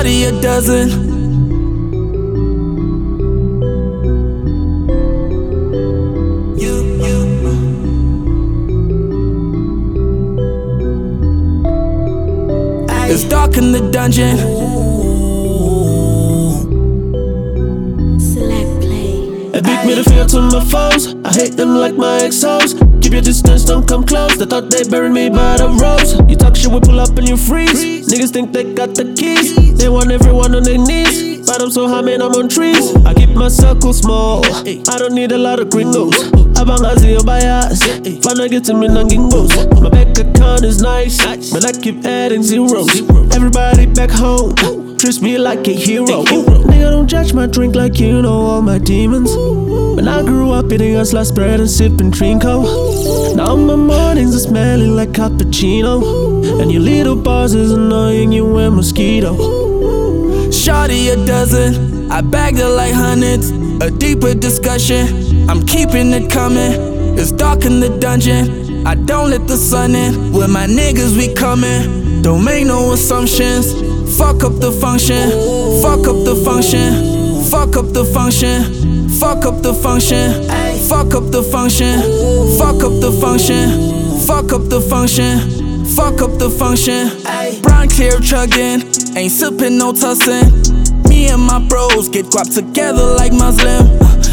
Shawty a dozen. It's dark in the dungeon. Select play. A big middle finger to my foes. I hate them like my ex-hoes. Keep your distance, don't come close. They thought they buried me by the ropes. You talk shit, we pull up and you freeze. Niggas think they got the keys. They want everyone on their knees. But I'm so high, man, I'm on trees. I keep my circle small. I don't need a lot of gringos. Abang Azi or bias. Finna get to me nangingos. My bank account is nice, but I keep adding zeros. Everybody back home treats me like a hero. Nigga, don't judge my drink like you know all my demons. When I grew up eating a sliced bread and sipping Trinco. Now my mornings are smelling like cappuccino. And your little bars is annoying you and mosquito. Shawty a dozen, I bagged her like hundreds. A deeper discussion, I'm keeping it coming. It's dark in the dungeon, I don't let the sun in. With my niggas we coming, don't make no assumptions. Fuck up the function, fuck up the function, fuck up the function, fuck up the function, fuck up the function, fuck up the function, fuck up the function, fuck up the function. Brown clear chugging, ain't sipping no tussin'. Me and my bros get guap together like Muslim.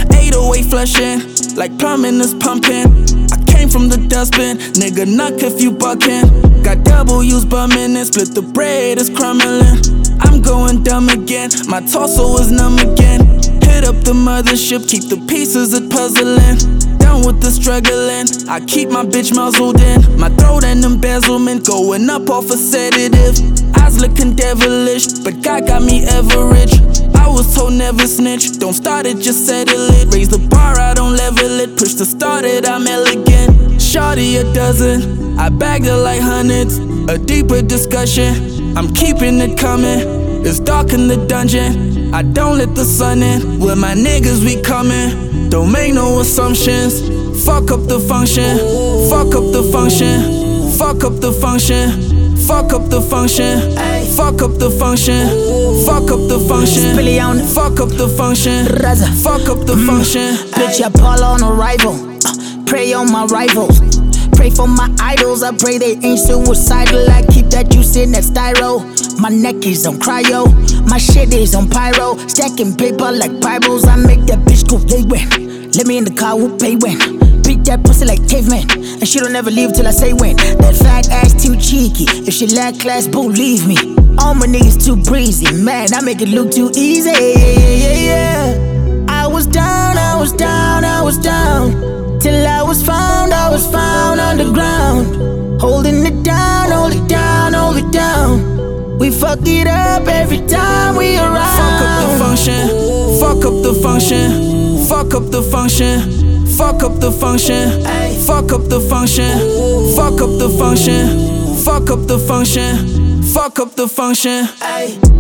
808 flushing, like plumbing is pumping. I came from the dustbin, nigga knock if you buckin'. Got W's bumming and split the bread is crumbling. I'm going dumb again, my torso is numb again. Hit up the mothership, keep the pieces it puzzling. Down with the struggling, I keep my bitch muzzled in. My throat and embezzlement going up off a sedative. Eyes looking devilish, but God got me ever rich. I was told never snitch, don't start it, just settle it. Raise the bar, I don't level it, push to start it, I'm elegant. Shawty a dozen, I bagged her like hundreds. A deeper discussion, I'm keeping it coming. It's dark in the dungeon, I don't let the sun in. With my niggas we coming, don't make no assumptions. Fuck up the function, fuck up the function, fuck up the function. Fuck up the function, fuck up the function, fuck up the function, fuck up the function, fuck up the function. Bitch, I ball on arrival, pray on my rivals. Pray for my idols, I pray they ain't suicidal. I keep that juice in that styro. My neck is on cryo, my shit is on pyro. Stacking paper like Bibles, I make that bitch go play when. Let me in the car, we'll pay when. Beat that pussy like caveman, and she don't ever leave till I say when. That fat ass too cheeky, if she lack class, believe me. All my niggas too breezy, man, I make it look too easy. I was down, I was down, I was down, till I was found on the ground. Holding it down, hold it down, hold it down. We fuck it up every time we around. Fuck up the function, fuck up the function, fuck up the function. Fuck up the function, fuck up the function, fuck up the function, fuck up the function, fuck up the function.